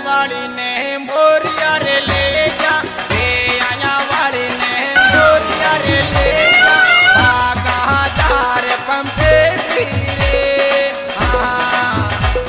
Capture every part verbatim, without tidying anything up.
वाली ने मोरिया रे ले जा, रे आया वाली ने मोरिया रे ले जा, कहाँ जा रे पंपे रे। हाँ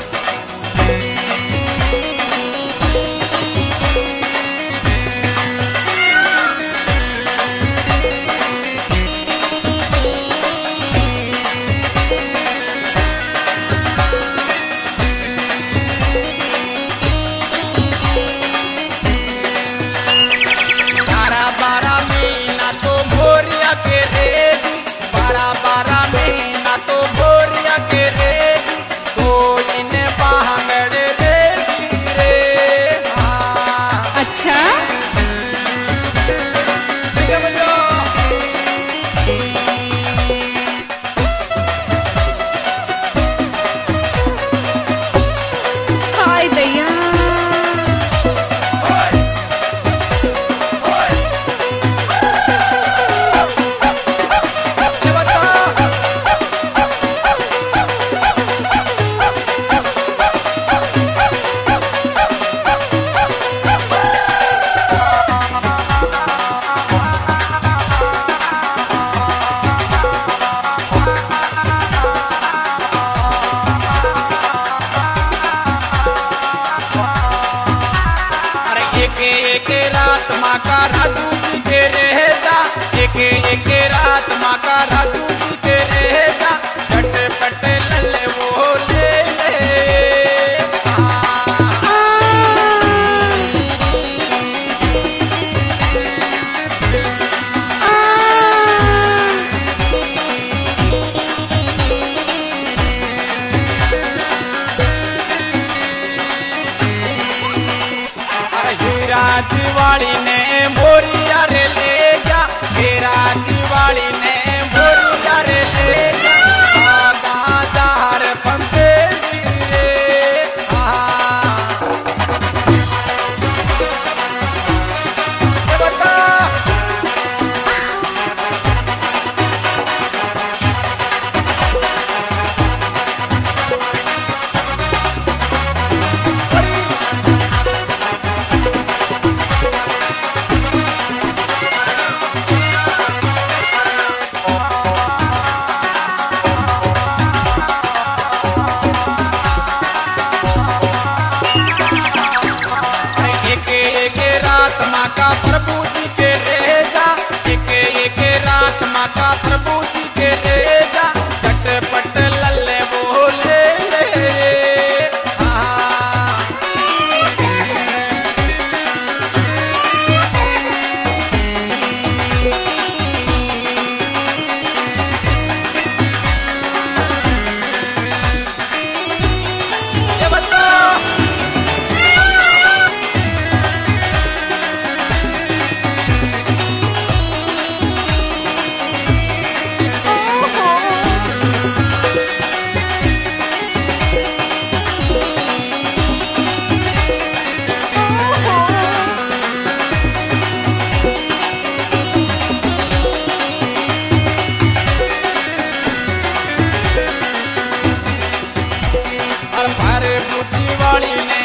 एक रात माँ का राजू जी के रहेगा, एक एक रात माँ का राजू जी के रहेगा, झटपट लल्ले वो ले ले। दिवाली ने मोरिया रे ले जा, मेरा दिवाली ने मोरिया रे ले जा, दादार पंपे रे। बता माँ का प्रभु जी के रहेगा, एक एक रात माँ का प्रभु जी के रहेगा, झटपट लल्ले वो ले ले। हाँ ये बताओ वाली ने